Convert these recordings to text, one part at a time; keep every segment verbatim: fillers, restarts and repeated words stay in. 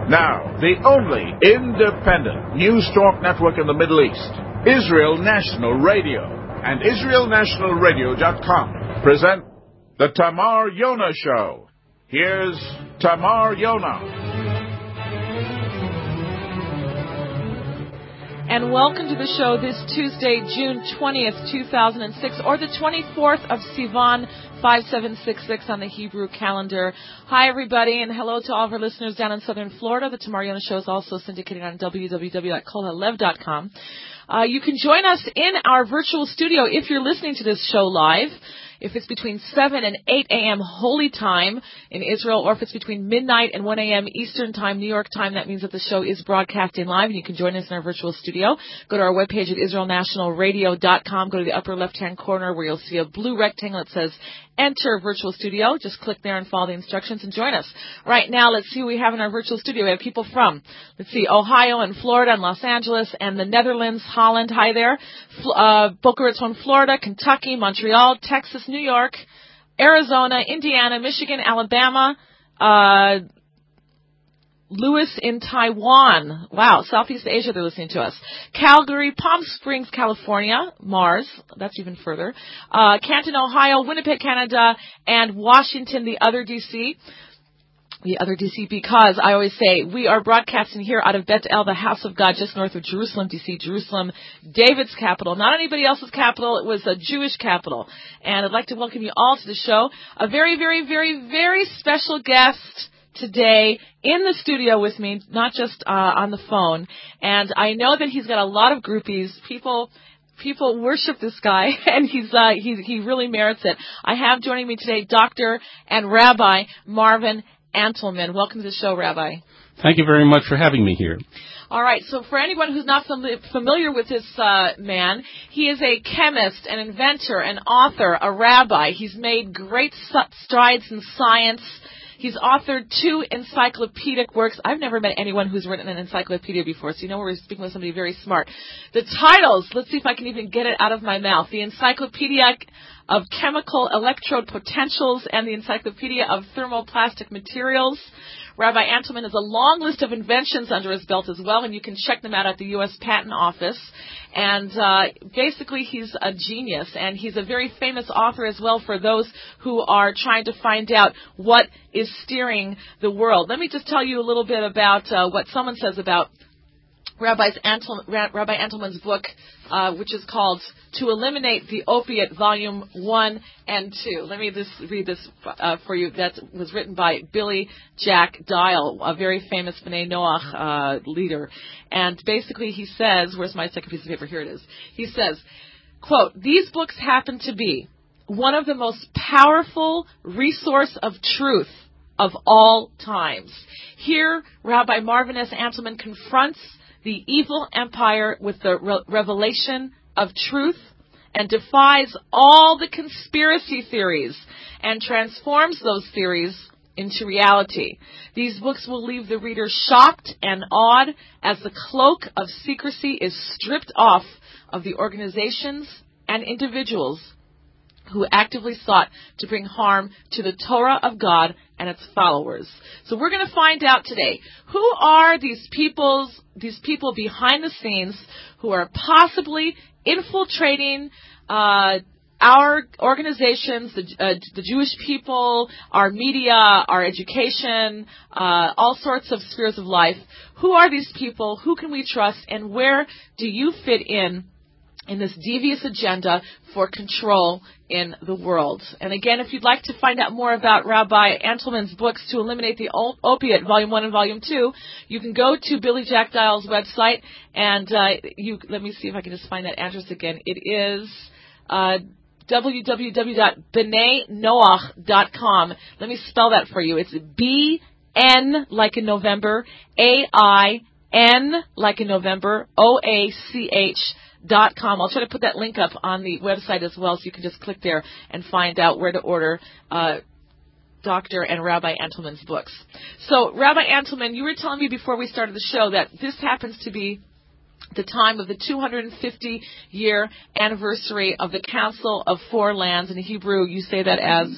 Now, the only independent news talk network in the Middle East, Israel National Radio, and Israel National Radio dot com present the Tamar Yonah Show. Here's Tamar Yonah. And welcome to the show this Tuesday, June twentieth, two thousand six, or the twenty-fourth of Sivan, five seven six six on the Hebrew calendar. Hi, everybody, and hello to all of our listeners down in southern Florida. The Tamar Yonah Show is also syndicated on w w w dot kol halev dot com. Uh, you can join us in our virtual studio if you're listening to this show live. If it's between seven and eight a.m. Holy Time in Israel, or if it's between midnight and one a.m. Eastern Time, New York Time, that means that the show is broadcasting live, and you can join us in our virtual studio. Go to our webpage at Israel National Radio dot com. Go to the upper left-hand corner where you'll see a blue rectangle that says Enter Virtual Studio. Just click there and follow the instructions and join us. Right now, let's see who we have in our virtual studio. We have people from, let's see, Ohio and Florida and Los Angeles and the Netherlands, Holland. Hi there. Uh, Boca Raton, Florida, Kentucky, Montreal, Texas, New York, Arizona, Indiana, Michigan, Alabama, uh, Lewis in Taiwan. Wow, Southeast Asia, they're listening to us. Calgary, Palm Springs, California, Mars, that's even further. Uh, Canton, Ohio, Winnipeg, Canada, and Washington, the other D C The other D C, because I always say we are broadcasting here out of Bet El, the house of God, just north of Jerusalem, D C Jerusalem, David's capital, not anybody else's capital. It was a Jewish capital. And I'd like to welcome you all to the show. A very, very, very, very special guest today in the studio with me, not just uh, on the phone. And I know that he's got a lot of groupies. People people worship this guy, and he's uh, he he really merits it. I have joining me today Doctor and Rabbi Marvin Antleman. Welcome to the show, Rabbi. Thank you very much for having me here. All right, so for anyone who's not fam- familiar with this uh, man, he is a chemist, an inventor, an author, a rabbi. He's made great strides in science. He's authored two encyclopedic works. I've never met anyone who's written an encyclopedia before, so you know we're speaking with somebody very smart. The titles, let's see if I can even get it out of my mouth. The Encyclopedia of Chemical Electrode Potentials and the Encyclopedia of Thermoplastic Materials. Rabbi Antleman has a long list of inventions under his belt as well, and you can check them out at the U S Patent Office. And uh, basically, he's a genius, and he's a very famous author as well for those who are trying to find out what is steering the world. Let me just tell you a little bit about uh, what someone says about Rabbi's Antle, Rabbi Antleman's book, uh, which is called To Eliminate the Opiate, Volume one and two. Let me just read this uh, for you. That was written by Billy Jack Dial, a very famous B'nai Noach uh, leader. And basically he says, where's my second piece of paper? Here it is. He says, quote, "These books happen to be one of the most powerful resource of truth of all times. Here, Rabbi Marvin S. Antleman confronts the evil empire with the re- revelation of truth and defies all the conspiracy theories and transforms those theories into reality. These books will leave the reader shocked and awed as the cloak of secrecy is stripped off of the organizations and individuals who actively sought to bring harm to the Torah of God and its followers." So we're going to find out today, who are these people's, these people behind the scenes who are possibly infiltrating uh, our organizations, the, uh, the Jewish people, our media, our education, uh, all sorts of spheres of life. Who are these people? Who can we trust? And where do you fit in in this devious agenda for control in the world? And again, if you'd like to find out more about Rabbi Antleman's books, To Eliminate the Opiate, Volume one and Volume two, you can go to Billy Jack Dial's website, and uh, you let me see if I can just find that address again. It is uh, w w w dot b'nai noach dot com. Let me spell that for you. It's B N like in November, A I N like in November, O A C H Dot com. I'll try to put that link up on the website as well, so you can just click there and find out where to order uh, Doctor and Rabbi Antleman's books. So, Rabbi Antleman, you were telling me before we started the show that this happens to be the time of the two hundred fifty year anniversary of the Council of Four Lands. In Hebrew, you say that as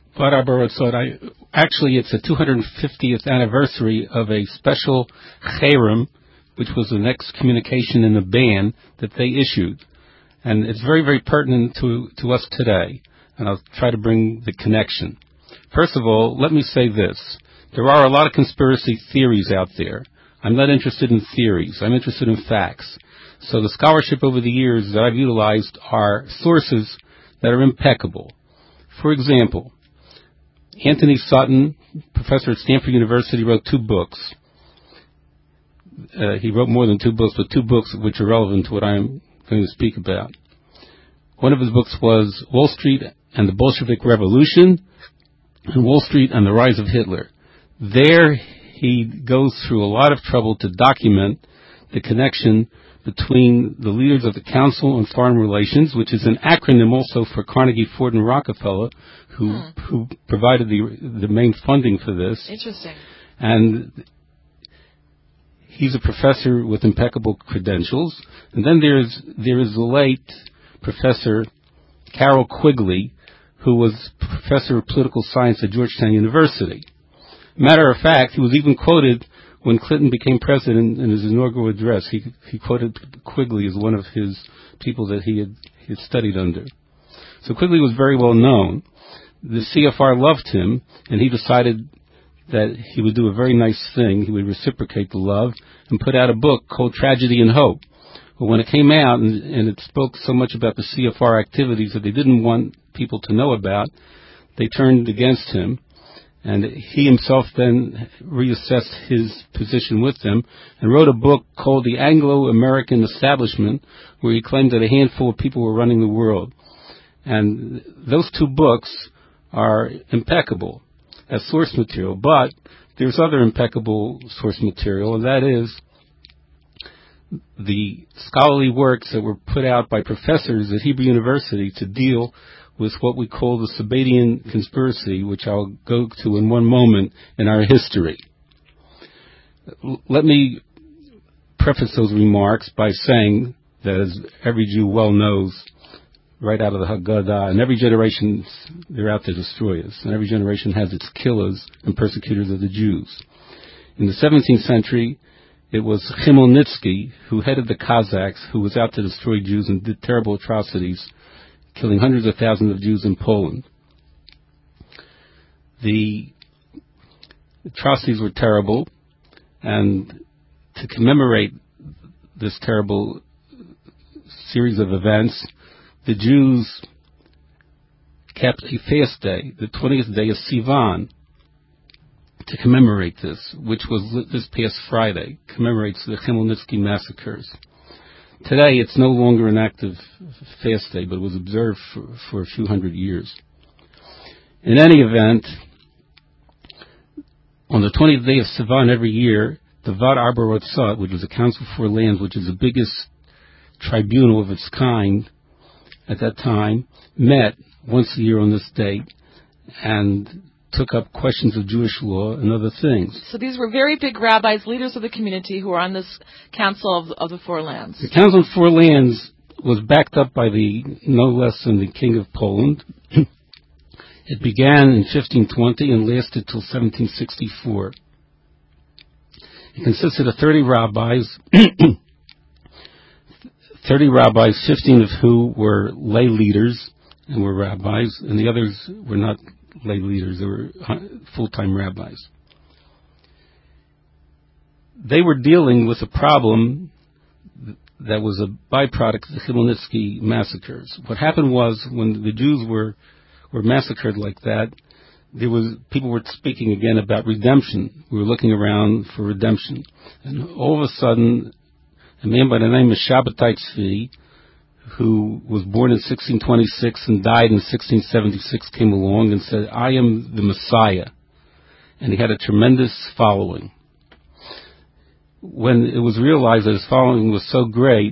Vad Arba Rotzot, I actually it's the two hundred fiftieth anniversary of a special cherem, which was an excommunication in the ban that they issued. And it's very, very pertinent to, to us today. And I'll try to bring the connection. First of all, let me say this. There are a lot of conspiracy theories out there. I'm not interested in theories. I'm interested in facts. So the scholarship over the years that I've utilized are sources that are impeccable. For example, Anthony Sutton, professor at Stanford University, wrote two books. Uh, he wrote more than two books, but two books which are relevant to what I'm going to speak about. One of his books was Wall Street and the Bolshevik Revolution, and Wall Street and the Rise of Hitler. There he goes through a lot of trouble to document the connection between the leaders of the Council on Foreign Relations, which is an acronym also for Carnegie, Ford, and Rockefeller, who hmm. who provided the the main funding for this. Interesting. And he's a professor with impeccable credentials. And then there's there is the late Professor Carroll Quigley, who was professor of political science at Georgetown University. Matter of fact, he was even quoted when Clinton became president in his inaugural address. He, he quoted Quigley as one of his people that he had, he had studied under. So Quigley was very well known. The C F R loved him, and he decided that he would do a very nice thing. He would reciprocate the love and put out a book called Tragedy and Hope. But when it came out and, and it spoke so much about the C F R activities that they didn't want people to know about, they turned against him. And he himself then reassessed his position with them and wrote a book called The Anglo-American Establishment, where he claimed that a handful of people were running the world. And those two books are impeccable as source material, but there's other impeccable source material, and that is the scholarly works that were put out by professors at Hebrew University to deal with what we call the Sabbatean conspiracy, which I'll go to in one moment in our history. L- let me preface those remarks by saying that, as every Jew well knows, right out of the Haggadah, and every generation, they're out to destroy us, and every generation has its killers and persecutors of the Jews. In the seventeenth century, it was Chmielnitsky, who headed the Cossacks, who was out to destroy Jews and did terrible atrocities, killing hundreds of thousands of Jews in Poland. The atrocities were terrible, and to commemorate this terrible series of events, the Jews kept a fast day, the twentieth day of Sivan, to commemorate this, which was this past Friday, commemorates the Chmielnitsky massacres. Today, it's no longer an active fast day, but it was observed for, for a few hundred years. In any event, on the twentieth day of Sivan every year, the Vad Arba Rotzot, which was the Council for Lands, which is the biggest tribunal of its kind at that time, met once a year on this date and took up questions of Jewish law and other things. So these were very big rabbis, leaders of the community, who were on this Council of, of the Four Lands. The Council of Four Lands was backed up by the no less than the King of Poland. It began in fifteen twenty and lasted till seventeen sixty-four. It consisted of thirty rabbis, thirty rabbis, fifteen of who were lay leaders and were rabbis, and the others were not lay leaders, they were full-time rabbis. They were dealing with a problem that was a byproduct of the Chmielnitsky massacres. What happened was, when the Jews were were massacred like that, there was people were speaking again about redemption. We were looking around for redemption. And all of a sudden, a man by the name of Shabbatai Tzvi, who was born in sixteen twenty-six and died in sixteen seventy-six, came along and said, "I am the Messiah." And he had a tremendous following. When it was realized that his following was so great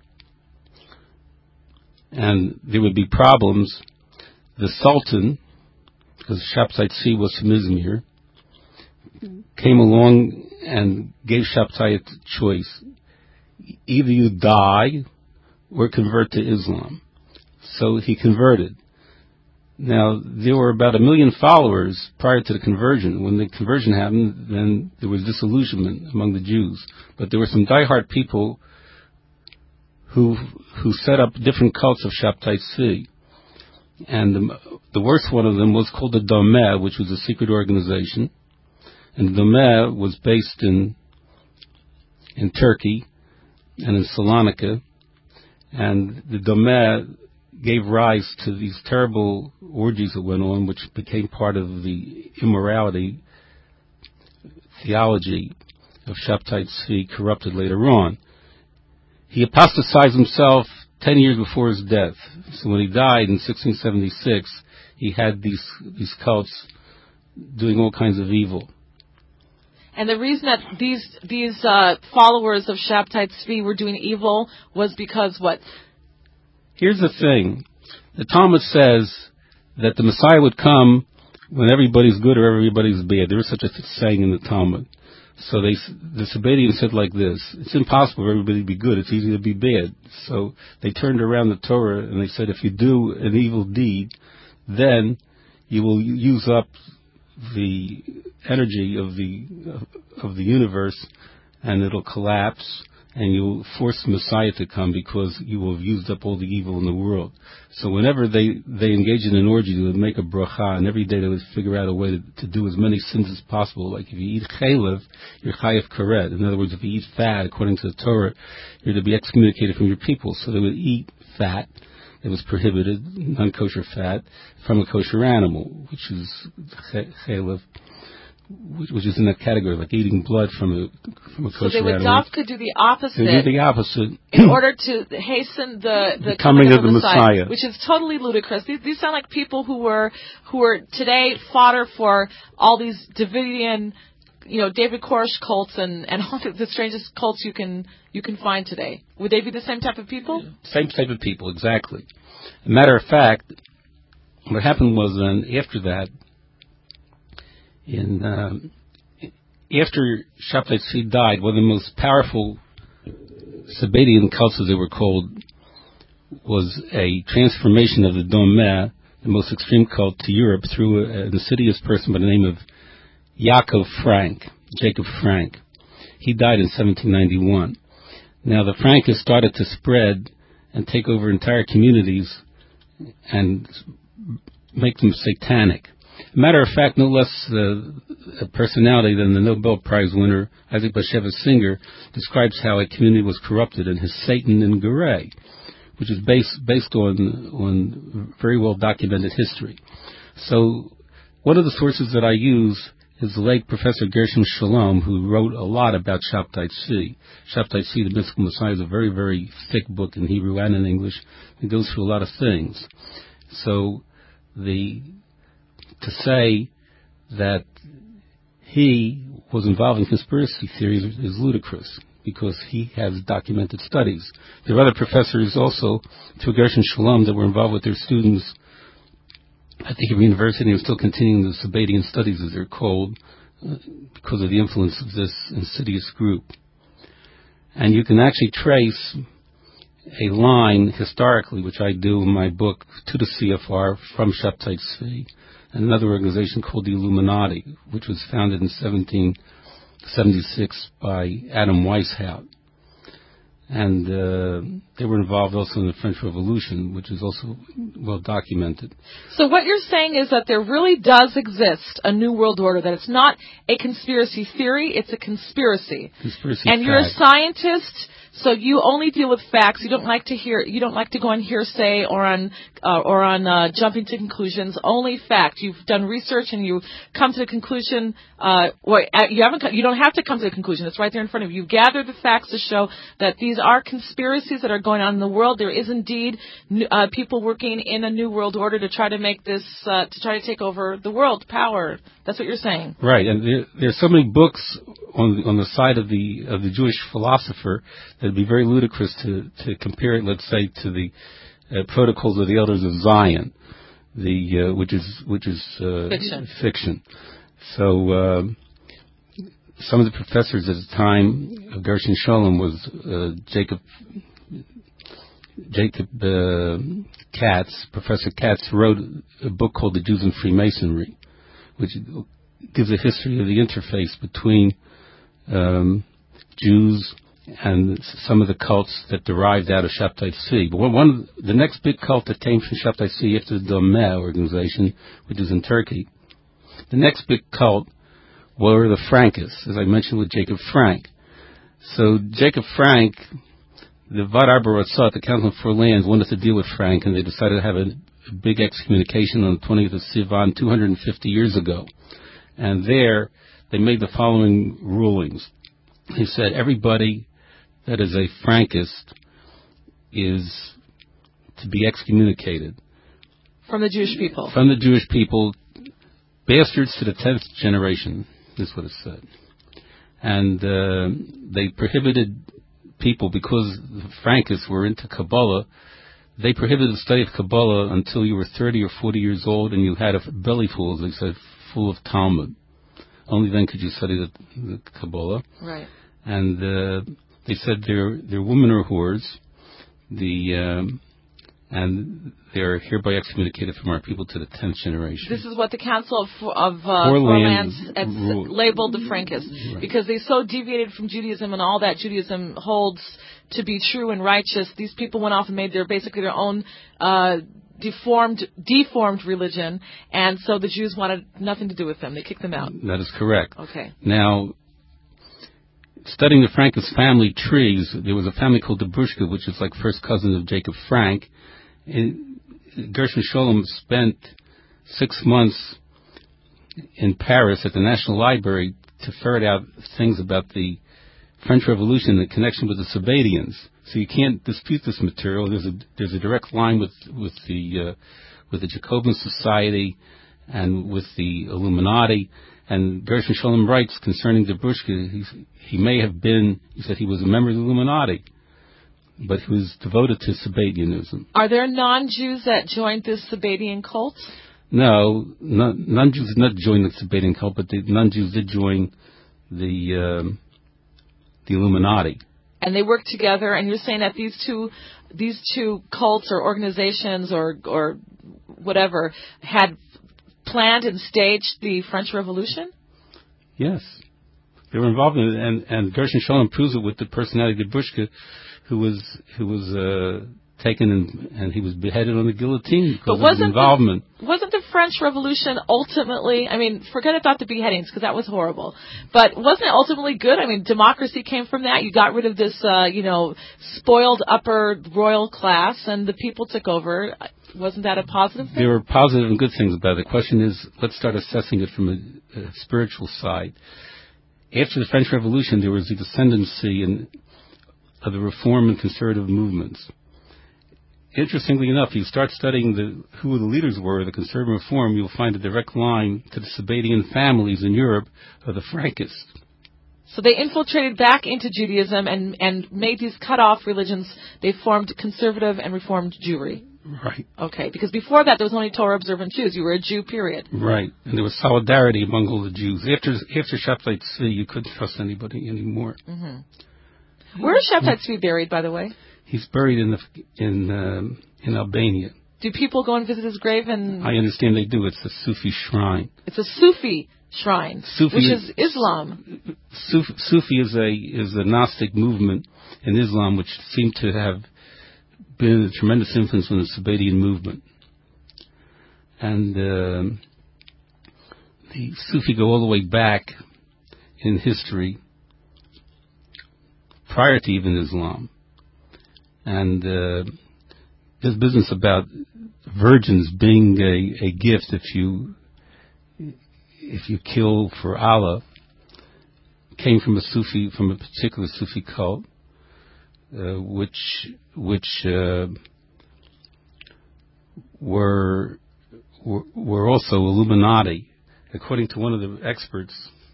and there would be problems, the Sultan, because Shabtai Tzvi was from Izmir, came along and gave Shabtai a choice. Either you die or convert to Islam. So he converted. Now, there were about a million followers prior to the conversion. When the conversion happened, then there was disillusionment among the Jews. But there were some diehard people who who set up different cults of Shabtai Tzvi. And the, the worst one of them was called the Domeh, which was a secret organization. And the Domeh was based in in Turkey and in Salonika. And the Domeh gave rise to these terrible orgies that went on, which became part of the immorality theology of Shabtai Tzvi, corrupted later on. He apostatized himself ten years before his death. So when he died in sixteen seventy-six, he had these these cults doing all kinds of evil. And the reason that these these uh, followers of Shabtai Tzvi were doing evil was because what? Here's the thing. The Talmud says that the Messiah would come when everybody's good or everybody's bad. There is such a saying in the Talmud. So they, the Sabbateans said like this: it's impossible for everybody to be good. It's easy to be bad. So they turned around the Torah and they said, if you do an evil deed, then you will use up the energy of the of the universe, and it'll collapse, and you'll force the Messiah to come because you will have used up all the evil in the world. So whenever they, they engage in an orgy, they would make a bracha, and every day they would figure out a way to, to do as many sins as possible. Like if you eat chaylev, you're chayav karet. In other words, if you eat fat, according to the Torah, you're to be excommunicated from your people. So they would eat fat. It was prohibited, non-kosher fat, from a kosher animal, which is chaylev, which is in that category, like eating blood from a from a kosher animal. So they would dafka do the opposite. They do the opposite in order to hasten the, the, the coming, coming of the Messiah, Messiah, which is totally ludicrous. These, these sound like people who were who were today fodder for all these Davidian, you know, David Koresh cults and, and all the, the strangest cults you can you can find today. Would they be the same type of people? Yeah. Same type of people, exactly. As a matter of fact, what happened was then after that. In um, after Shabtai Tzvi died, one of the most powerful Sabbatian cults, as they were called, was a transformation of the Domeh, the most extreme cult, to Europe through a, an insidious person by the name of Yaakov Frank, Jacob Frank. He died in seventeen ninety-one. Now the Frankists started to spread and take over entire communities and make them satanic. Matter of fact, no less uh, a personality than the Nobel Prize winner Isaac Bashevis Singer describes how a community was corrupted in his Satan and Geray, which is based based on on very well documented history. So, one of the sources that I use is the late Professor Gershom Shalom, who wrote a lot about Shabtai Tzvi. Shabtai Tzvi, the Mystical Messiah, is a very very thick book in Hebrew and in English. It goes through a lot of things. So, the to say that he was involved in conspiracy theories is ludicrous because he has documented studies. There are other professors also, through Gershom Shalom, that were involved with their students at the Hebrew University and still continuing the Sabbatian studies, as they're called, uh, because of the influence of this insidious group. And you can actually trace a line historically, which I do in my book, to the C F R from Shabtai Tzvi, and another organization called the Illuminati, which was founded in seventeen seventy-six by Adam Weishaupt. And uh, they were involved also in the French Revolution, which is also well documented. So what you're saying is that there really does exist a New World Order, that it's not a conspiracy theory, it's a conspiracy. Conspiracy And fact. You're a scientist, so you only deal with facts. You don't like to hear. You don't like to go on hearsay or on uh, or on uh, jumping to conclusions. Only fact. You've done research and you come to the conclusion. Uh, or you haven't. You don't have to come to the conclusion. It's right there in front of you. You've gathered the facts to show that these are conspiracies that are going on in the world. There is indeed uh, people working in a new world order to try to make this uh, to try to take over the world power. That's what you're saying, right? And there, there's so many books on the, on the side of the of the Jewish philosopher that it'd be very ludicrous to, to compare it, let's say, to the uh, Protocols of the Elders of Zion, the uh, which is which is uh, fiction. fiction. So uh, some of the professors at the time of Gershom Shalom was uh, Jacob Jacob uh, Katz, Professor Katz, wrote a book called The Jews and Freemasonry, which gives a history of the interface between um, Jews and some of the cults that derived out of Shabtai Tzvi. But one of the next big cult that came from Shabtai Tzvi after the Domeh organization, which is in Turkey, the next big cult were the Frankists, as I mentioned with Jacob Frank. So Jacob Frank, the Vad Arba Ratzah, the Council for Lands, wanted to deal with Frank, and they decided to have a, a big excommunication on the twentieth of Sivan two hundred fifty years ago. And there, they made the following rulings. They said everybody that is a Frankist is to be excommunicated. From the Jewish people. From the Jewish people. Bastards to the tenth generation, is what it said. And uh, they prohibited people, because the Frankists were into Kabbalah, they prohibited the study of Kabbalah until you were thirty or forty years old and you had a belly full, as they said, full of Talmud. Only then could you study the, the Kabbalah. Right. And uh, they said they're, they're women or whores, the, um, and they're hereby excommunicated from our people to the tenth generation. This is what the Council of, of uh, Four Lands Lands labeled the Frankists, right. Because they so deviated from Judaism and all that Judaism holds to be true and righteous. These people went off and made their basically their own uh, deformed deformed religion, and so the Jews wanted nothing to do with them. They kicked them out. That is correct. Okay. Now, studying the Frankist family trees, there was a family called the Brushka, which is like first cousin of Jacob Frank. And Gershon Sholem spent six months in Paris at the National Library to ferret out things about the French Revolution in connection with the Sabbateans. So you can't dispute this material. There's a there's a direct line with with the uh, with the Jacobin Society and with the Illuminati. And Gershon Sholem writes concerning Dobrushka, he, he may have been, he said he was a member of the Illuminati, but he was devoted to Sabbatianism. Are there non-Jews that joined this Sabbatian cult? No, non- non-Jews did not join the Sabbatian cult, but the non-Jews did join the um, the Illuminati. And they worked together, and you're saying that these two these two cults or organizations or or whatever had planned and staged the French Revolution? Yes. They were involved in it, and, and Gershon Sholem proves it with the personality of Dobrushka, who was who was uh, taken and, and he was beheaded on the guillotine because of his involvement. The, wasn't the French Revolution ultimately, I mean, forget about the beheadings because that was horrible, but wasn't it ultimately good? I mean, democracy came from that. You got rid of this, uh, you know, spoiled upper royal class and the people took over. Wasn't that a positive thing? There were positive and good things about it. The question is, let's start assessing it from a, a spiritual side. After the French Revolution, there was a descendancy in, of the reform and conservative movements. Interestingly enough, you start studying the, who the leaders were of the conservative reform, you'll find a direct line to the Sabbatian families in Europe of the Frankists. So they infiltrated back into Judaism and, and made these cut-off religions. They formed conservative and reformed Jewry. Right. Okay, because before that there was only Torah-observant Jews. You were a Jew, period. Right, and there was solidarity among all the Jews. After after Shabtai Tzvi, you couldn't trust anybody anymore. Mm-hmm. Where is Shabtai Tzvi buried, by the way? He's buried in the in um, in Albania. Do people go and visit his grave? And I understand they do. It's a Sufi shrine. It's a Sufi shrine, Sufi which is Islam. Sufi, Sufi is a is a Gnostic movement in Islam, which seemed to have been a tremendous influence on the Sabbatian movement. And um, the Sufi go all the way back in history, prior to even Islam. And uh, this business about virgins being a, a gift if you if you kill for Allah came from a Sufi, from a particular Sufi cult. Uh, which which uh, were, were were also Illuminati, according to one of the experts,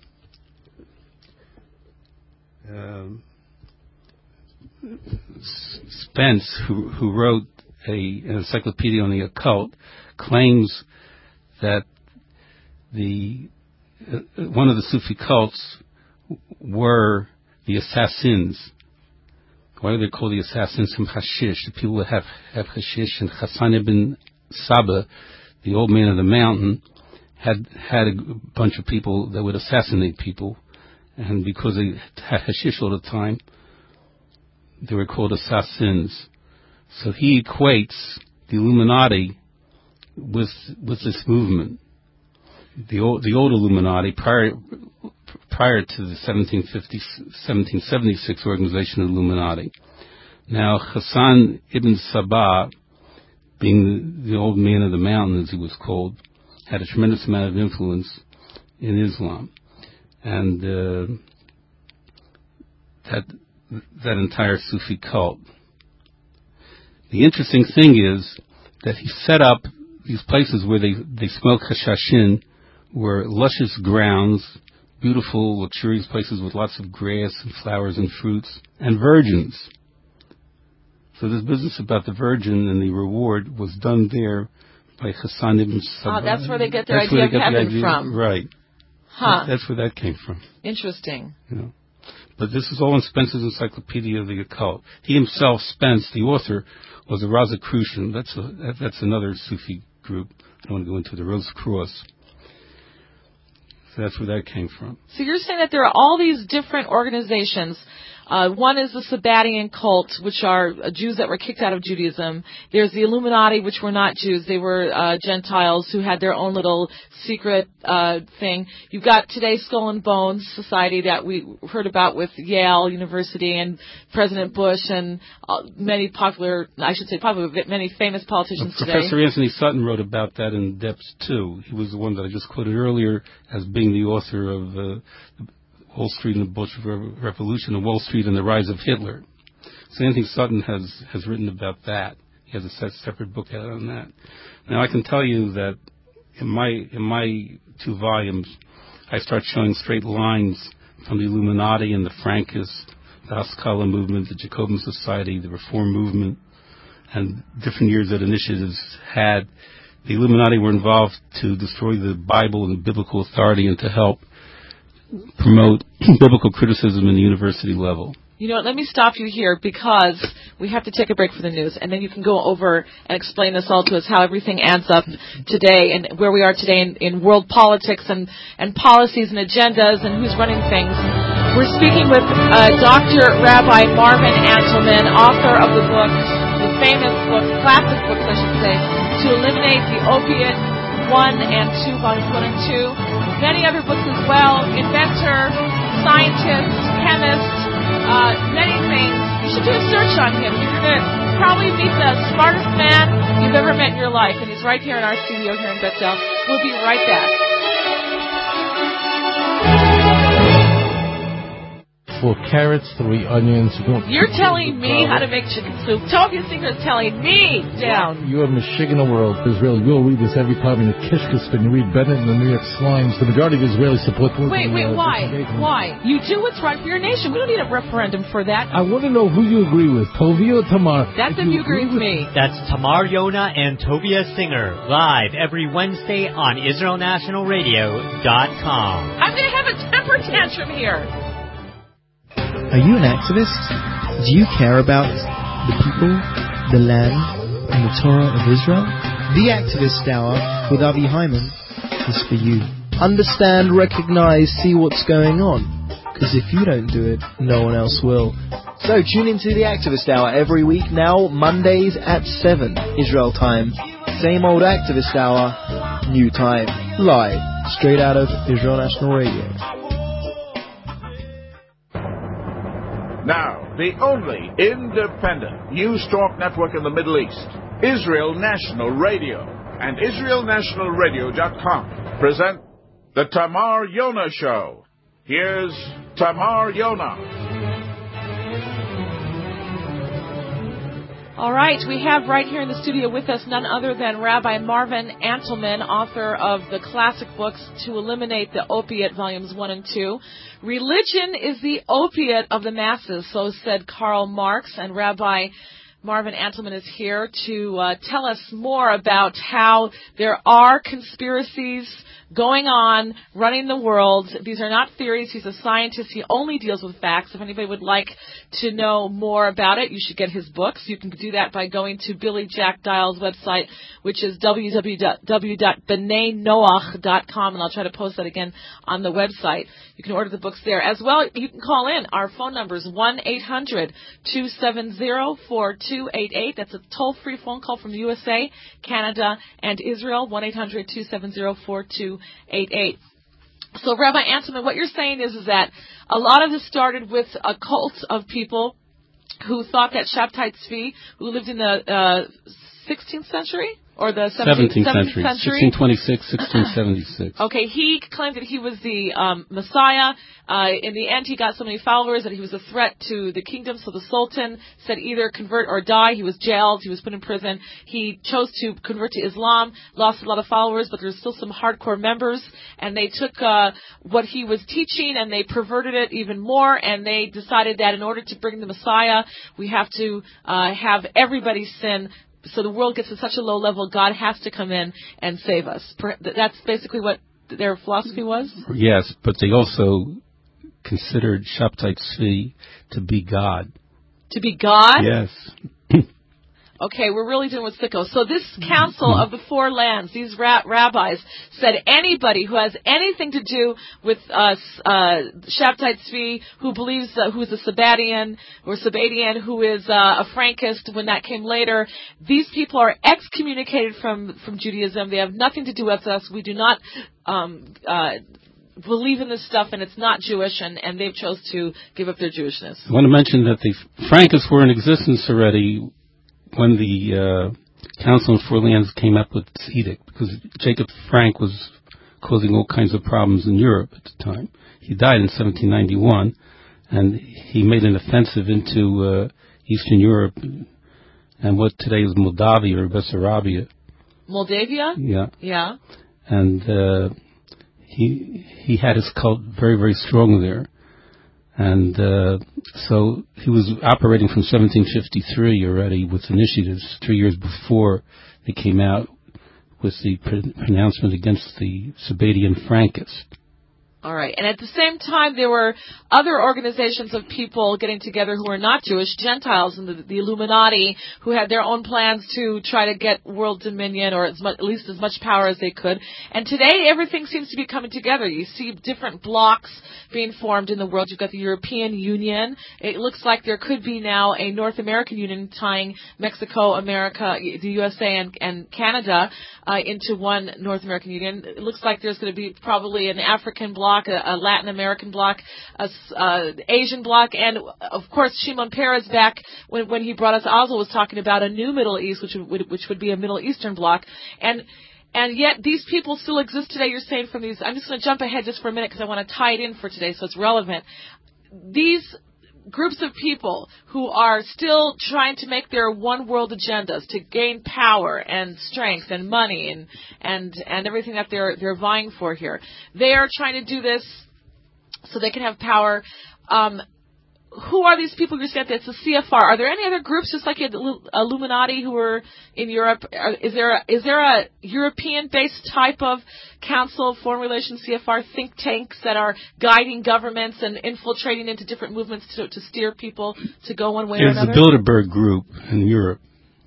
um, Spence, who who wrote a, an encyclopedia on the occult, claims that the uh, one of the Sufi cults were the assassins, why are they called the assassins from Hashish? The people that have, have Hashish, and Hassan ibn Saba, the old man of the mountain, had had a bunch of people that would assassinate people, and because they had Hashish all the time, they were called assassins. So he equates the Illuminati with with this movement. The old, the old Illuminati, prior prior to the seventeen fifty, seventeen seventy-six organization of the Illuminati. Now, Hassan ibn Sabah, being the, the old man of the mountain, as he was called, had a tremendous amount of influence in Islam. And uh, that that entire Sufi cult. The interesting thing is that he set up these places where they, they smoked hashashin, were luscious grounds, beautiful, luxurious places with lots of grass and flowers and fruits, and virgins. So this business about the virgin and the reward was done there by Hassan ibn Sabah. Ah, that's where they get their that's idea of heaven idea, from. Right. Huh. That's where that came from. Interesting. You know. But this is all in Spencer's Encyclopedia of the Occult. He himself, Spence, the author, was a Rosicrucian. That's a, that's another Sufi group. I don't want to go into the Rosicrucians. So that's where that came from. So you're saying that there are all these different organizations. Uh, one is the Sabbatian cult, which are uh, Jews that were kicked out of Judaism. There's the Illuminati, which were not Jews. They were uh, Gentiles who had their own little secret uh, thing. You've got today Skull and Bones Society that we heard about with Yale University and President Bush and uh, many popular, I should say popular, many famous politicians uh, today. Professor Anthony Sutton wrote about that in depth, too. He was the one that I just quoted earlier as being the author of uh, Wall Street and the Bolshevik Revolution, and Wall Street and the Rise of Hitler. So Anthony Sutton has, has written about that. He has a set, separate book out on that. Now I can tell you that in my in my two volumes, I start showing straight lines from the Illuminati and the Frankists, the Haskalah movement, the Jacobin Society, the Reform movement, and different years that initiatives had. The Illuminati were involved to destroy the Bible and biblical authority and to help promote biblical criticism in the university level. You know what, let me stop you here because we have to take a break for the news, and then you can go over and explain this all to us, how everything adds up today and where we are today in, in world politics and, and policies and agendas and who's running things. We're speaking with uh, Doctor Rabbi Marvin Antelman, author of the book, the famous book, classic books I should say, To Eliminate the Opiate, one and two, volumes one and two. Many other books as well, inventor, scientist, chemist, uh, many things. You should do a search on him. You're going to probably meet the smartest man you've ever met in your life, and he's right here in our studio here in Bethel. We'll be right back. Four carrots, three onions. You're telling me how to make chicken soup. Tovia Singer is telling me down. You have Michigan world. Israel. You'll read this every time in the Kishkistan. You read Bennett and the New York Slimes. The majority of Israelis support. Wait, wait, uh, why? Why? You do what's right for your nation. We don't need a referendum for that. I want to know who you agree with, Tovia or Tamar. That's if you agree with me. That's Tamar Yona and Tovia Singer, live every Wednesday on Israel National Radio dot com. I'm going to have a temper tantrum here. Are you an activist? Do you care about the people, the land, and the Torah of Israel? The Activist Hour with Avi Hyman is for you. Understand, recognize, see what's going on. Because if you don't do it, no one else will. So tune into The Activist Hour every week now, Mondays at seven Israel time. Same old Activist Hour, new time, live, straight out of Israel National Radio. Now, the only independent news talk network in the Middle East, Israel National Radio and Israel National Radio dot com present the Tamar Yona Show. Here's Tamar Yona. All right, we have right here in the studio with us none other than Rabbi Marvin Antelman, author of the classic books To Eliminate the Opiate, volumes one and two. Religion is the opiate of the masses, so said Karl Marx, and Rabbi Marvin Antelman is here to uh, tell us more about how there are conspiracies going on, running the world. These are not theories. He's a scientist. He only deals with facts. If anybody would like to know more about it, you should get his books. You can do that by going to Billy Jack Dial's website, which is w w w dot b'nai noach dot com, and I'll try to post that again on the website. You can order the books there. As well, you can call in. Our phone number is one eight hundred two seven zero four two eight eight. That's a toll-free phone call from the U S A, Canada, and Israel, one eight hundred two seven zero four two eight eight. So, Rabbi Antelman, what you're saying is, is that a lot of this started with a cult of people who thought that Shabtai Tzvi, who lived in the uh, sixteenth century? Or the seventeenth, seventeenth century, sixteen twenty-six, sixteen seventy-six. Okay, he claimed that he was the um, Messiah. Uh, in the end, he got so many followers that he was a threat to the kingdom. So the Sultan said either convert or die. He was jailed. He was put in prison. He chose to convert to Islam, lost a lot of followers, but there's still some hardcore members. And they took uh, what he was teaching and they perverted it even more. And they decided that in order to bring the Messiah, we have to uh, have everybody sin. So the world gets to such a low level, God has to come in and save us. That's basically what their philosophy was? Yes, but they also considered Shabtai Tzvi to be God. To be God? Yes. Okay, we're really doing with sickos. So this council of the four lands, these ra- rabbis, said anybody who has anything to do with uh, uh, Shabtai Tzvi, who believes, uh, who's a Sabbatian or Sabbatian, who is uh, a Frankist, when that came later, these people are excommunicated from, from Judaism. They have nothing to do with us. We do not um, uh, believe in this stuff, and it's not Jewish, and, and they've chose to give up their Jewishness. I want to mention that the Frankists were in existence already when the uh, Council of Four Lands came up with this edict, because Jacob Frank was causing all kinds of problems in Europe at the time. He died in seventeen ninety-one, and he made an offensive into uh, Eastern Europe and what today is Moldavia or Bessarabia. Moldavia? Yeah. Yeah. And uh, he he had his cult very, very strong there. And uh, so he was operating from seventeen fifty-three already with initiatives three years before they came out with the pr- pronouncement against the Sabbatian Frankists. All right. And at the same time, there were other organizations of people getting together who were not Jewish, Gentiles, and the, the Illuminati, who had their own plans to try to get world dominion, or as much, at least as much power as they could. And today, everything seems to be coming together. You see different blocks being formed in the world. You've got the European Union. It looks like there could be now a North American Union tying Mexico, America, the U S A, and, and Canada uh, into one North American Union. It looks like there's going to be probably an African bloc, a, a Latin American bloc, a uh, Asian bloc, and of course Shimon Peres back when, when he brought us Oslo was talking about a new Middle East, which would, which would be a Middle Eastern bloc. And And yet these people still exist today, you're saying, from these. I'm just going to jump ahead just for a minute because I want to tie it in for today so it's relevant. These groups of people who are still trying to make their one world agendas to gain power and strength and money and and, and everything that they're they're vying for here. They are trying to do this so they can have power. Um, Who are these people you said that's the C F R? Are there any other groups just like the Illuminati who were in Europe? Is there a, is there a European-based type of Council of Foreign Relations C F R think tanks that are guiding governments and infiltrating into different movements to, to steer people to go one way There's or another? There's the Bilderberg Group in Europe.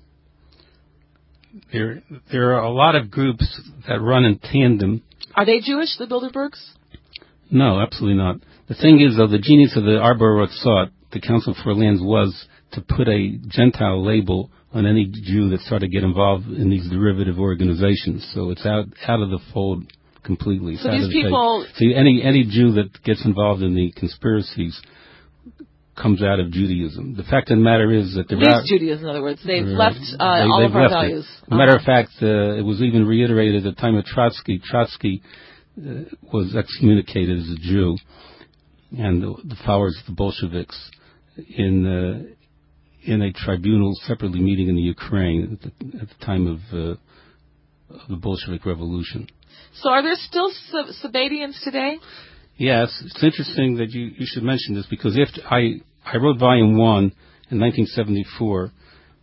There, there are a lot of groups that run in tandem. Are they Jewish, the Bilderbergs? No, absolutely not. The thing is, though, the genius of the Arba Ratzot, the Council for Lands, was to put a Gentile label on any Jew that started to get involved in these derivative organizations. So it's out out of the fold completely. It's so out these of the people... See, any, any Jew that gets involved in the conspiracies comes out of Judaism. The fact of the matter is that... Leaves out, Judaism, in other words. They've uh, left uh, they, all of our values. As a matter of fact, uh, it was even reiterated at the time of Trotsky. Trotsky uh, was excommunicated as a Jew, and the, the followers of the Bolsheviks in uh, in a tribunal separately meeting in the Ukraine at the, at the time of, uh, of the Bolshevik Revolution. So are there still Sabbatians today? Yes. It's interesting that you, you should mention this because if I, I wrote volume one in nineteen seventy-four,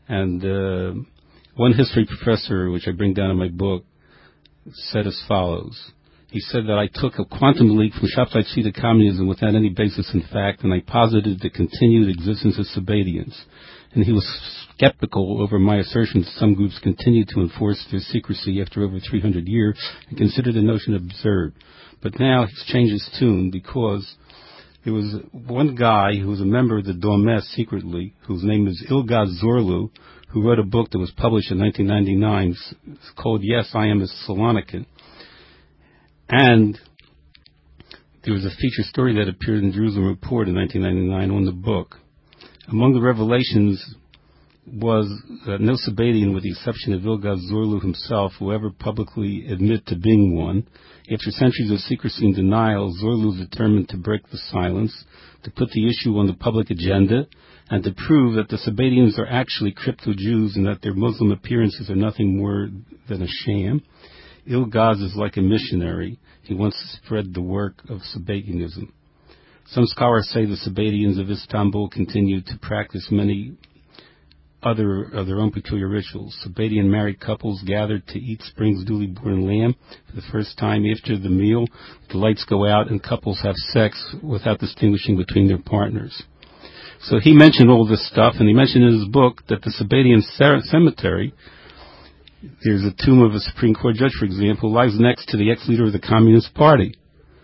And uh, one history professor, which I bring down in my book, said as follows. He said that I took a quantum leap from Shabtai Tzvi to communism without any basis in fact, and I posited the continued existence of Sabbateans. And he was skeptical over my assertion that some groups continued to enforce their secrecy after over three hundred years and considered the notion absurd. But now he's changed his tune because there was one guy who was a member of the Domeh secretly, whose name is Ilgaz Zorlu, who wrote a book that was published in nineteen ninety-nine. It's called Yes, I Am a Salonican. And there was a feature story that appeared in the Jerusalem Report in nineteen ninety-nine on the book. Among the revelations was that no Sabbatian, with the exception of Ilgaz Zorlu himself, will ever publicly admit to being one. After centuries of secrecy and denial, Zorlu is determined to break the silence, to put the issue on the public agenda, and to prove that the Sabbatians are actually crypto-Jews and that their Muslim appearances are nothing more than a sham. Ilgaz is like a missionary. He wants to spread the work of Sabbatianism. Some scholars say the Sabbatians of Istanbul continue to practice many other of their own peculiar rituals. Sabbatian married couples gathered to eat spring's duly born lamb for the first time. After the meal, the lights go out and couples have sex without distinguishing between their partners. So he mentioned all this stuff, and he mentioned in his book that the Sabbatian cemetery, there's a tomb of a Supreme Court judge, for example, lies next to the ex-leader of the Communist Party.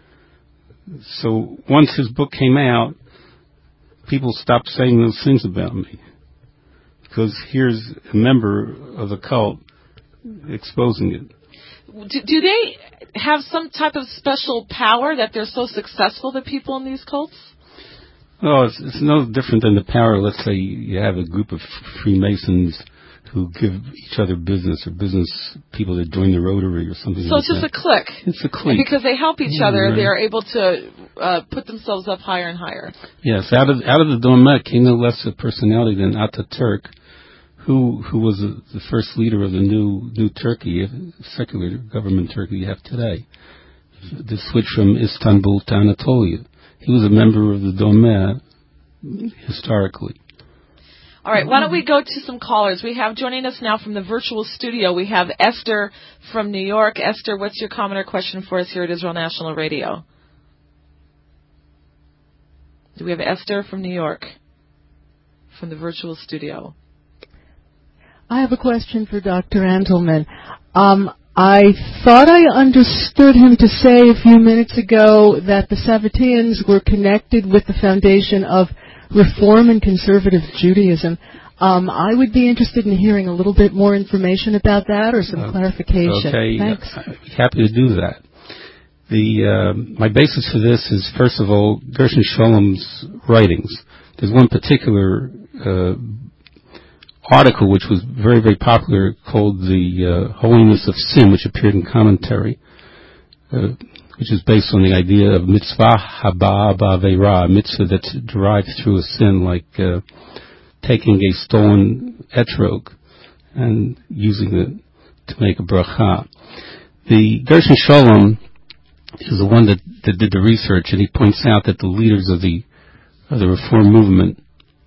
So once his book came out, people stopped saying those things about me. Because here's a member of the cult exposing it. Do, do they have some type of special power that they're so successful, the people in these cults? Oh, it's, it's no different than the power, let's say you have a group of Freemasons who give each other business, or business people that join the Rotary or something so like that. So it's just a clique. It's a clique. And because they help each other, right. they're able to uh, put themselves up higher and higher. Yes, out of out of the Domeh came no less a personality than Ataturk, who who was a, the first leader of the new new Turkey, secular government Turkey you have today. The switch from Istanbul to Anatolia. He was a member of the Domeh historically. All right, why don't we go to some callers? We have joining us now from the virtual studio, we have Esther from New York. Esther, what's your comment or question for us here at Israel National Radio? Do we have Esther from New York from the virtual studio? I have a question for Doctor Andelman. Um, I thought I understood him to say a few minutes ago that the Sabbateans were connected with the foundation of Reform and Conservative Judaism. Um, I would be interested in hearing a little bit more information about that or some uh, clarification. Okay, Thanks. I'd be happy to do that. The uh, my basis for this is, first of all, Gershon Schollem's writings. There's one particular uh, article which was very, very popular called The uh, Holiness of Sin, which appeared in Commentary, uh, which is based on the idea of mitzvah haba ba'aveira, mitzvah that's derived through a sin, like uh, taking a stolen etrog and using it to make a bracha. The Gershon Scholem is the one that, that did the research, and he points out that the leaders of the of the Reform movement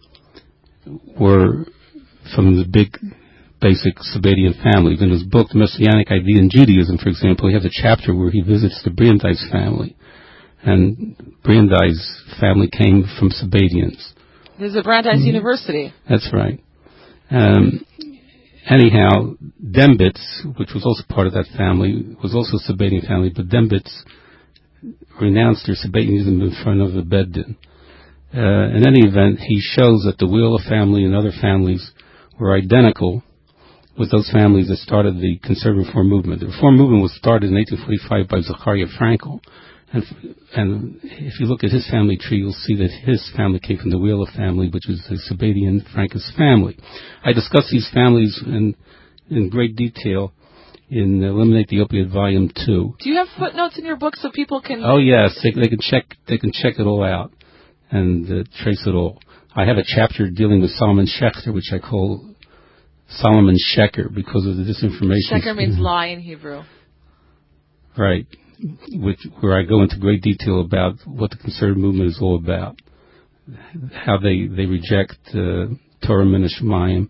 were from the big basic Sabbatian families. In his book, The Messianic Idea in Judaism, for example, he has a chapter where he visits the Brandeis family. And Brandeis family came from Sabbatians. There's a Brandeis mm-hmm. University. That's right. Um, anyhow, Dembitz, which was also part of that family, was also a Sabbatian family, but Dembitz renounced their Sabbatianism in front of the Beit Din. Uh, in any event, he shows that the Wheeler family and other families were identical with those families that started the conservative reform movement. The reform movement was started in eighteen forty-five by Zachariah Frankel. And, and if you look at his family tree, you'll see that his family came from the Wheeler family, which is the Sabbatian Frankist family. I discuss these families in, in great detail in Eliminate the Opiate Volume two. Do you have footnotes in your book so people can... Oh, yes. They, they can check They can check it all out and uh, trace it all. I have a chapter dealing with Solomon Schechter, which I call Solomon Sheker, because of the disinformation. Sheker means lie in Hebrew. Right. Which, where I go into great detail about what the conservative movement is all about, how they, they reject uh, Torah min Shemayim,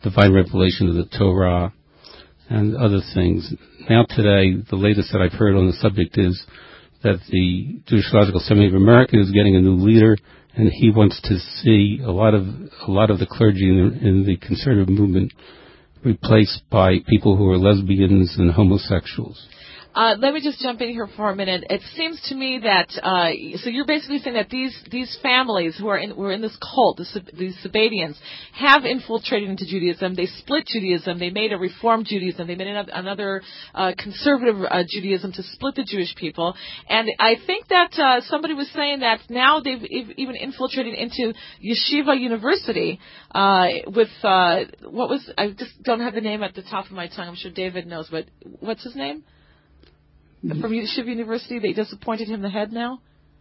divine revelation of the Torah and other things. Now today, the latest that I've heard on the subject is that the Jewish Theological Seminary of America is getting a new leader, and he wants to see a lot of a lot of the clergy in the, in the conservative movement replaced by people who are lesbians and homosexuals. Uh, let me just jump in here for a minute. It seems to me that uh, so you're basically saying that these these families who are in who are in this cult, the, these Sabbateans, have infiltrated into Judaism. They split Judaism. They made a Reform Judaism. They made another, another uh, conservative uh, Judaism to split the Jewish people. And I think that uh, somebody was saying that now they've even infiltrated into Yeshiva University uh, with uh, what was I just don't have the name at the top of my tongue. I'm sure David knows, but what's his name? From Yeshiva University, they just appointed him the head now?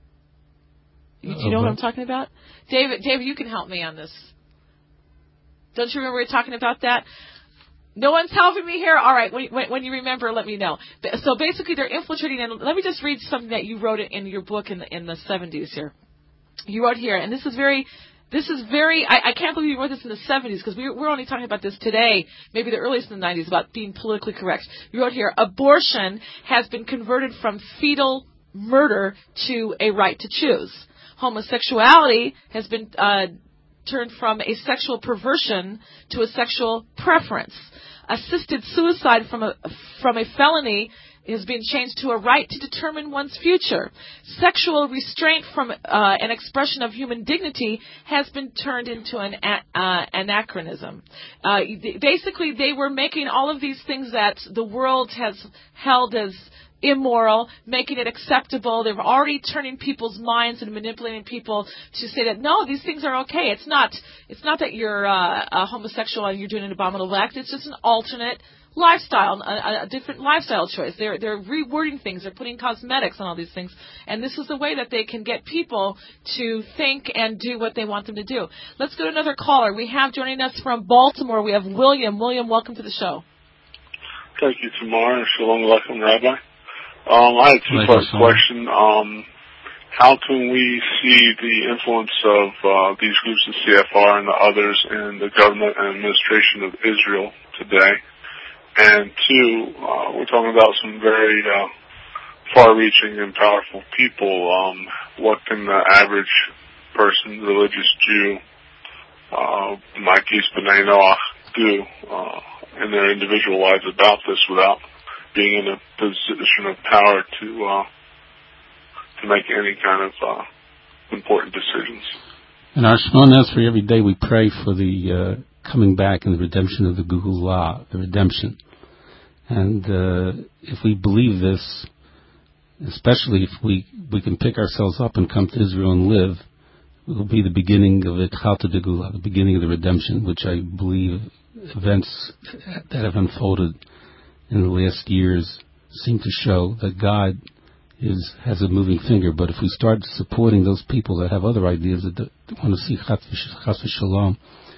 You, do you know what I'm talking about? David, David, you can help me on this. Don't you remember we were talking about that? No one's helping me here? All right, when, when, when you remember, let me know. So basically, they're infiltrating, and let me just read something that you wrote in your book in the, in the seventies here. You wrote here, and this is very... This is very, I, I can't believe you wrote this in the seventies, because we, we're only talking about this today, maybe the earliest in the nineties, about being politically correct. You wrote here, abortion has been converted from fetal murder to a right to choose. Homosexuality has been uh, turned from a sexual perversion to a sexual preference. Assisted suicide from a, from a felony has been changed to a right to determine one's future. Sexual restraint from uh, an expression of human dignity has been turned into an uh, anachronism. Uh, basically, they were making all of these things that the world has held as immoral, making it acceptable. They're already turning people's minds and manipulating people to say that, no, these things are okay. It's not, it's not that you're uh, a homosexual and you're doing an abominable act. It's just an alternate lifestyle, a, a different lifestyle choice. They're they're rewording things. They're putting cosmetics on all these things, and this is the way that they can get people to think and do what they want them to do. Let's go to another caller. We have joining us from Baltimore. We have William. William, welcome to the show. Thank you, Tamar. Shalom Aleichem, Rabbi. Um, I had a two-part question. Um, how can we see the influence of uh, these groups of C F R and the others in the government and administration of Israel today? And two, uh, we're talking about some very uh, far-reaching and powerful people. Um, what can the average person, religious Jew, uh, Maikis B'nai Noach, do uh, in their individual lives about this without being in a position of power to uh, to make any kind of uh, important decisions? In our Shemona Esrei every day we pray for the uh, coming back and the redemption of the Geulah, the redemption. And uh, if we believe this, especially if we, we can pick ourselves up and come to Israel and live, it will be the beginning of Etchalta de Geulah, the beginning of the redemption, which I believe events that have unfolded in the last years seem to show that God is has a moving finger. But if we start supporting those people that have other ideas that want to see Chas v'Shalom,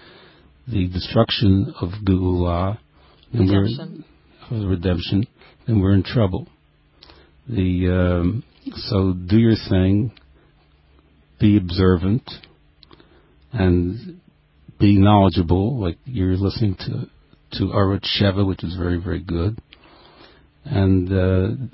the destruction of Geulah, and redemption. we're of the redemption, then we're in trouble. The um, so do your thing, be observant, and be knowledgeable. Like you're listening to to Arutz Sheva, which is very very good, and uh,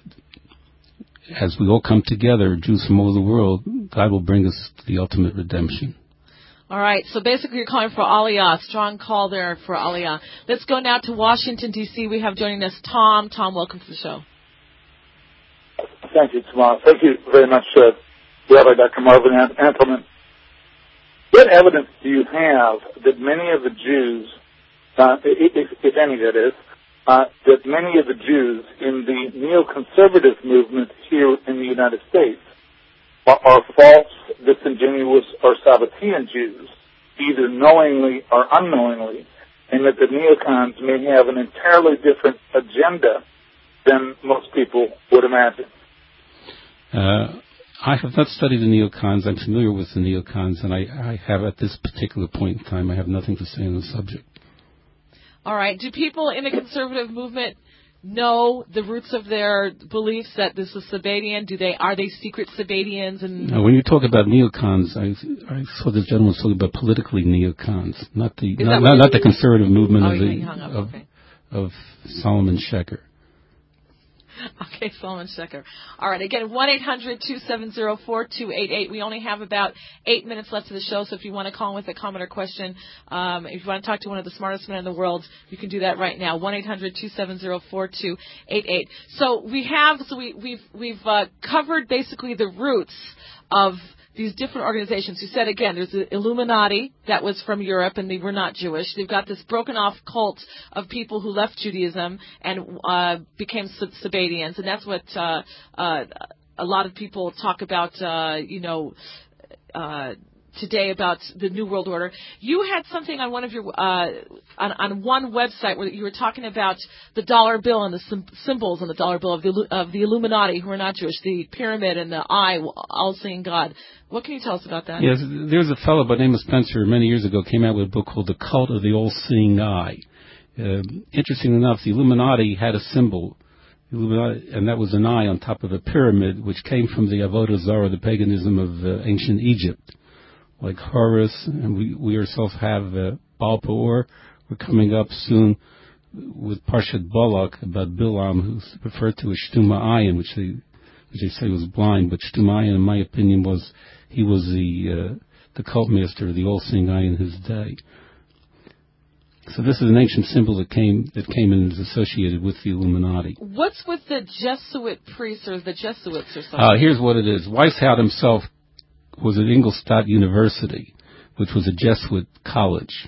as we all come together, Jews from all over the world, God will bring us to the ultimate redemption. All right, so basically you're calling for Aliyah, strong call there for Aliyah. Let's go now to Washington, D C We have joining us Tom. Tom, welcome to the show. Thank you, Tamar. Thank you very much, uh, Rabbi Doctor Marvin Antelman. What evidence do you have that many of the Jews, uh, if, if any that is, uh, that many of the Jews in the neoconservative movement here in the United States are, are false, disingenuous, or Sabbatean Jews, either knowingly or unknowingly, and that the neocons may have an entirely different agenda than most people would imagine? Uh, I have not studied the neocons. I'm familiar with the neocons, and I, I have, at this particular point in time, I have nothing to say on the subject. All right. Do people in the conservative movement know the roots of their beliefs that this is Sabadian? Do they are they secret Sabadians? And now, when you talk about neocons, I, I saw this gentleman was talking about politically neocons, not the not, not, not the conservative movement oh, of yeah, the hung up. of, Okay. of Solomon Schecker. Okay, Solomon Schecker. All right, again, one eight hundred two seven zero four two eight eight. We only have about eight minutes left of the show, so if you want to call in with a comment or question, um, if you want to talk to one of the smartest men in the world, you can do that right now, one eight hundred two seven zero four two eight eight. So we have, so we, we've, we've uh, covered basically the roots of these different organizations. You said, again, there's the Illuminati that was from Europe, and they were not Jewish. They've got this broken-off cult of people who left Judaism and uh, became Sabadians, and that's what uh, uh, a lot of people talk about, uh, you know, uh, today about the New World Order. You had something on one of your uh, on, on one website where you were talking about the dollar bill and the sim- symbols on the dollar bill of the of the Illuminati, who are not Jewish, the pyramid and the eye, all-seeing God. What can you tell us about that? Yes, there's a fellow by the name of Spencer many years ago came out with a book called The Cult of the All-Seeing Eye. Uh, interesting enough, the Illuminati had a symbol, and that was an eye on top of a pyramid, which came from the Avodah Zarah, the paganism of uh, ancient Egypt. Like Horus, and we, we ourselves have uh, Baal Peor. We're coming up soon with Parshat Balak about Bilam, who's referred to as Shtuma Ayin, which they, which they say was blind, but Shtuma Ayin, in my opinion, was he was the uh, the cult master, the all-seeing eye in his day. So this is an ancient symbol that came that came and is associated with the Illuminati. What's with the Jesuit priests or the Jesuits or something? Uh, here's what it is. Weishaupt himself was at Ingolstadt University, which was a Jesuit college.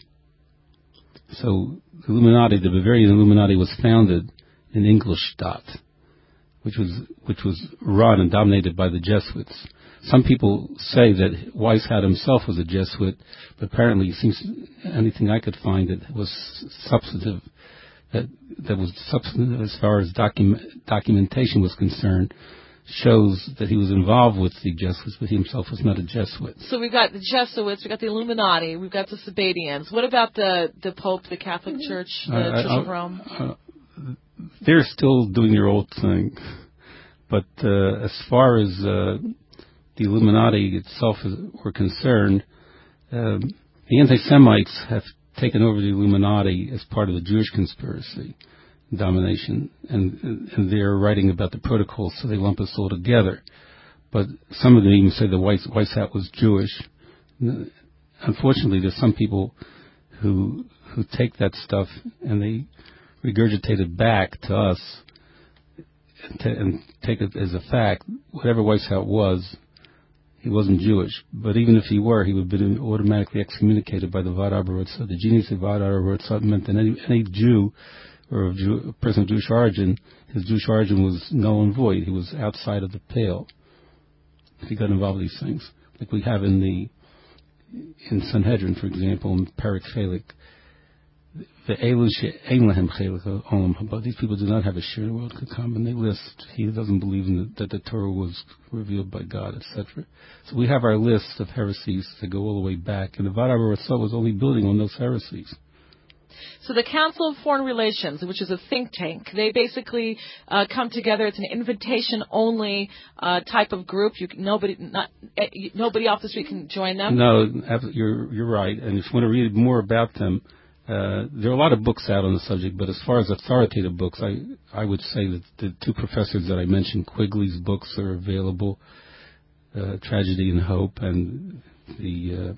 So the Illuminati, the Bavarian Illuminati, was founded in Ingolstadt, which was which was run and dominated by the Jesuits. Some people say that Weishaupt himself was a Jesuit, but apparently it seems anything I could find that was substantive, that that was substantive as far as document, documentation was concerned, shows that he was involved with the Jesuits, but he himself was not a Jesuit. So we've got the Jesuits, we've got the Illuminati, we've got the Sabadians. What about the, the Pope, the Catholic Church, the uh, Church I, of Rome? Uh, they're still doing their old thing. But uh, as far as uh, the Illuminati itself is, were concerned, um, the anti-Semites have taken over the Illuminati as part of the Jewish conspiracy. Domination, and and they're writing about the protocols, so they lump us all together. But some of them even say the Weishaupt was Jewish. Unfortunately, there's some people who who take that stuff and they regurgitate it back to us and, t- and take it as a fact. Whatever Weishaupt was, he wasn't Jewish. But even if he were, he would have been automatically excommunicated by the Vad Abarotzah. The genius of Vad Abarotzah meant that any, any Jew or a, Jew, a person of Jewish origin, his Jewish origin was null and void. He was outside of the pale if he got involved in these things. Like we have in the in Sanhedrin, for example, in Perek Chelik, the Elu she'ein lahem chelik olam haba. These people do not have a share in the world Kakam, and they list he doesn't believe in the, that the Torah was revealed by God, et cetera. So we have our list of heresies that go all the way back, and the Vad Abarotzah was only building on those heresies. So the Council of Foreign Relations, which is a think tank, they basically uh, come together. It's an invitation-only uh, type of group. You can, nobody, not uh, nobody off the street can join them. No, you're you're right. And if you want to read more about them, uh, there are a lot of books out on the subject. But as far as authoritative books, I I would say that the two professors that I mentioned, Quigley's books are available, uh, Tragedy and Hope, and the uh,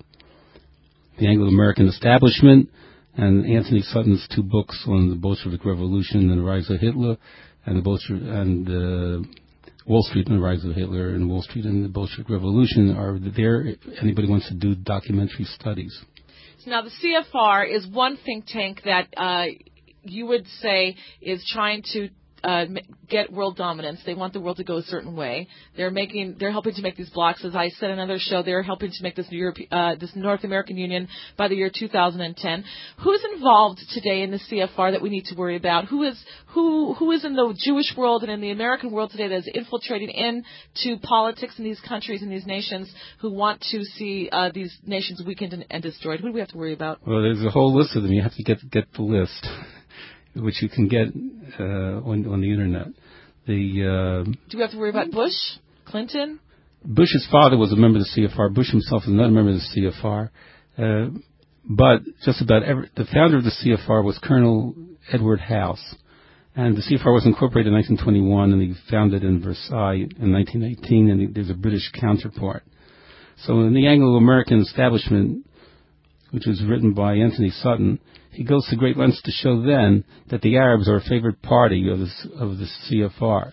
the Anglo-American Establishment. And Anthony Sutton's two books on the Bolshevik Revolution and the Rise of Hitler, and the Bolshevik and uh, Wall Street and the Rise of Hitler, and Wall Street and the Bolshevik Revolution are there. If anybody wants to do documentary studies. So now the C F R is one think tank that uh, you would say is trying to Uh, get world dominance. They want the world to go a certain way. They're making, they're helping to make these blocks. As I said in another show, they're helping to make this Europe, uh, this North American Union by the year two thousand ten. Who's involved today in the C F R that we need to worry about? Who is who who is in the Jewish world and in the American world today that is infiltrating into politics in these countries and these nations who want to see uh, these nations weakened and, and destroyed? Who do we have to worry about? Well, there's a whole list of them. You have to get get the list. which you can get uh, on on the internet. The uh, do we have to worry about Bush, Clinton? Bush's father was a member of the C F R. Bush himself is not a member of the C F R. Uh, but just about every, the founder of the C F R was Colonel Edward House. And the C F R was incorporated in nineteen twenty-one, and he founded in Versailles in nineteen eighteen, and he, there's a British counterpart. So in the Anglo-American establishment, which was written by Anthony Sutton, he goes to great lengths to show then that the Arabs are a favored party of the, of the C F R.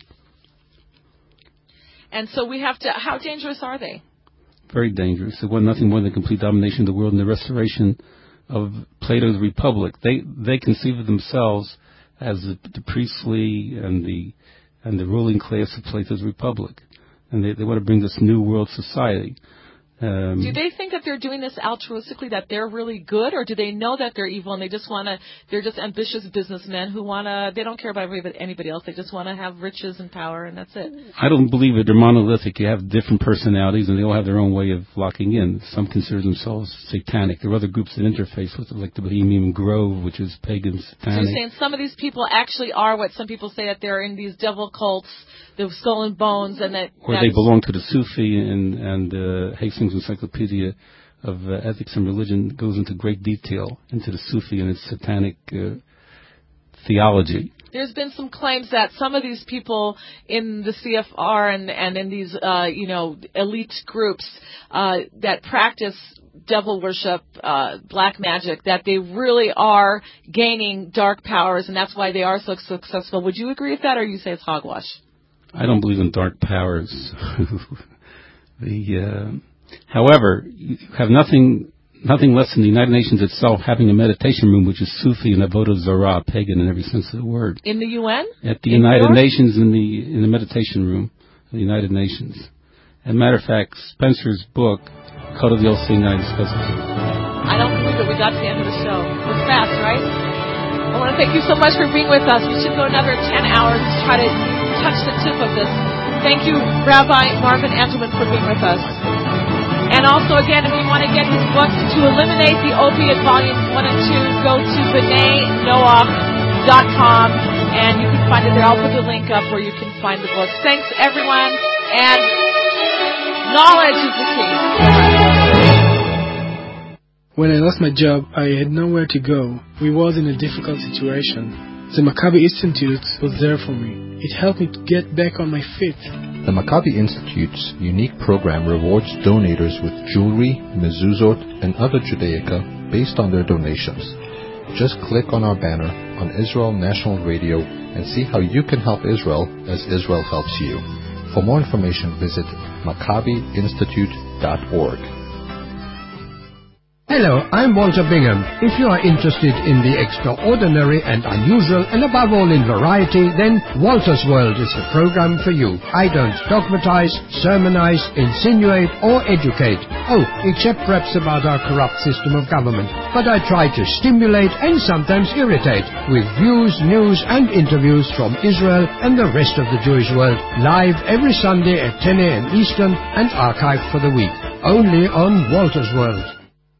And so we have to, how dangerous are they? Very dangerous. They want nothing more than complete domination of the world and the restoration of Plato's Republic. They they conceive of themselves as the, the priestly and the and the ruling class of Plato's Republic. And they, they want to bring this new world society. Um, do they think that they're doing this altruistically, that they're really good, or do they know that they're evil and they just want to, they're just ambitious businessmen who want to, they don't care about anybody else, they just want to have riches and power, and that's it? I don't believe it. They're monolithic. You have different personalities, and they all have their own way of locking in. Some consider themselves satanic. There are other groups that interface with it, like the Bohemian Grove, which is pagan satanic. So you're saying some of these people actually are what some people say, that they're in these devil cults, the Skull and Bones, and that... Or they belong to the Sufi, and, and uh, Hastings Encyclopedia of uh, Ethics and Religion goes into great detail into the Sufi and its satanic uh, theology. There's been some claims that some of these people in the C F R and, and in these, uh, you know, elite groups uh, that practice devil worship, uh, black magic, that they really are gaining dark powers, and that's why they are so successful. Would you agree with that, or you say it's hogwash? I don't believe in dark powers. the, uh, however, you have nothing, nothing less than the United Nations itself having a meditation room, which is Sufi and Avodah Zarah, pagan in every sense of the word. In the U N? At the United Nations, in the in the meditation room of the United Nations. As a matter of fact, Spencer's book, Code of the All-Seeing Eye, discusses it. I don't believe it. We got to the end of the show. It was fast, right? I want to thank you so much for being with us. We should go another ten hours to try to touch the tip of this. Thank you, Rabbi Marvin Antelman, for being with us. And also, again, if you want to get his book, To Eliminate the Opiate, Volumes one and two, go to B'nai Noach dot com, and you can find it there. I'll put the link up where you can find the book. Thanks, everyone, and knowledge is the key. When I lost my job, I had nowhere to go. We was in a difficult situation. The Maccabi Institute was there for me. It helped me to get back on my feet. The Maccabi Institute's unique program rewards donators with jewelry, mezuzot, and other Judaica based on their donations. Just click on our banner on Israel National Radio and see how you can help Israel as Israel helps you. For more information, visit maccabi institute dot org. Hello, I'm Walter Bingham. If you are interested in the extraordinary and unusual, and above all in variety, then Walter's World is the program for you. I don't dogmatize, sermonize, insinuate, or educate. Oh, except perhaps about our corrupt system of government. But I try to stimulate and sometimes irritate with views, news, and interviews from Israel and the rest of the Jewish world, live every Sunday at ten a.m. Eastern and archived for the week. Only on Walter's World.